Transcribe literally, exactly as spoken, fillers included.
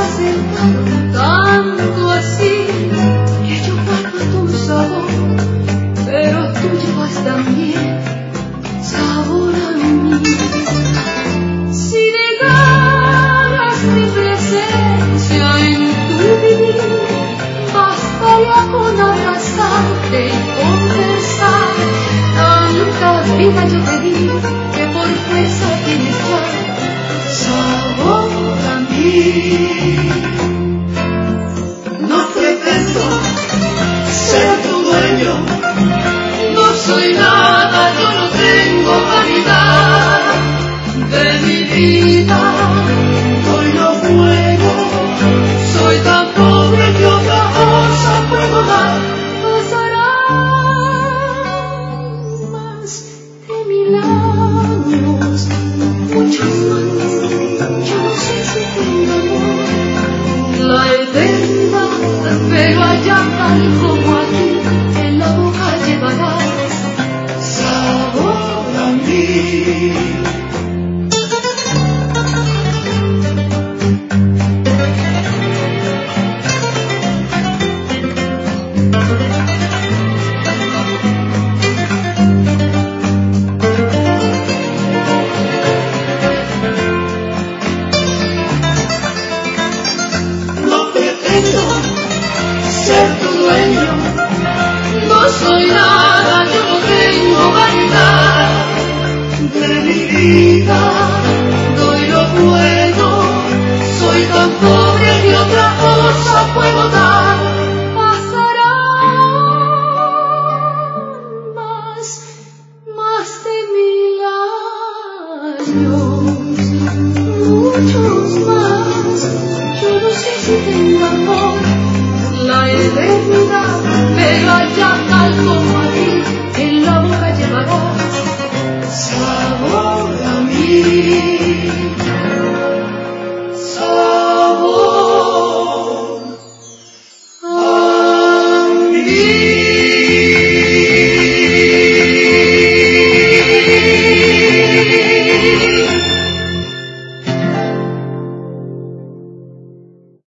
acercado tanto así que yo guardo tu sabor, pero tú llevas también sabor a mí. Si negaras mi presencia en tu vivir, bastaría con abrazarte y conversar. Tanta vida yo te di que por fuerza tienes ya sabor a mí. No pretendo ser tu dueño, No soy nada, yo no tengo vanidad de mi vida. hoy no puedo, Soy tan pobre que otra cosa puedo dar. Pasarán más de mil años, muchos más. Yo no sé si tengo amor, la eternidad, pero allá tal como aquí, en la boca llevarás sabor a mí. no pretendo ser tu dueño, No soy nada, yo no tengo vanidad de mi vida, doy lo bueno, soy tan pobre que otra cosa puedo dar. Pasarán más, más de mil años, muchos más. Yo no sé si tengo amor,